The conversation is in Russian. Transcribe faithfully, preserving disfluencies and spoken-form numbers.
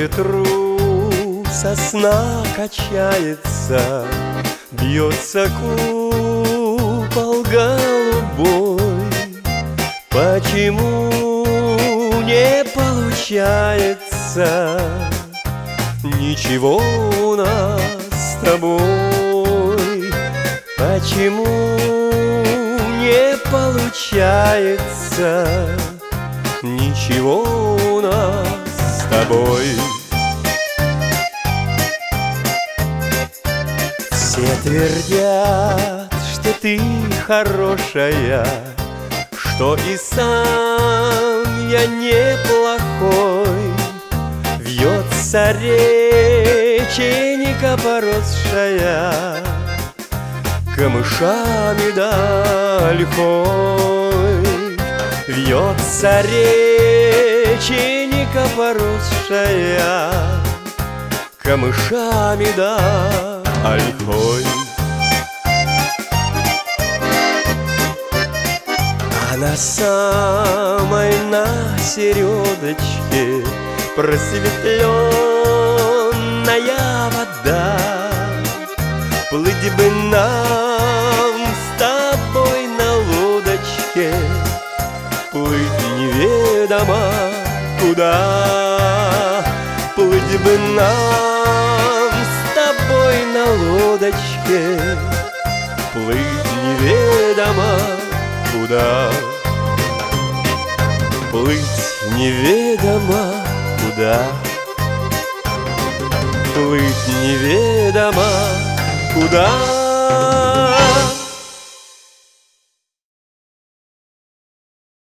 ветру сосна качается, бьется купол голубой. Почему не получается ничего у нас с тобой? Почему не получается ничего у нас с тобой? Все твердят, что ты хорошая, что и сам я неплохой. Вьется реченька поросшая камышами да ольхой. Вьется реченька поросшая камышами да ольхой. А на самой на середочке просветленная вода. Плыть бы нам с тобой на лодочке, плыть неведомо куда. Плыть бы нам с тобой на лодочке, плыть неведомо куда. Плыть неведомо куда. Плыть неведомо куда.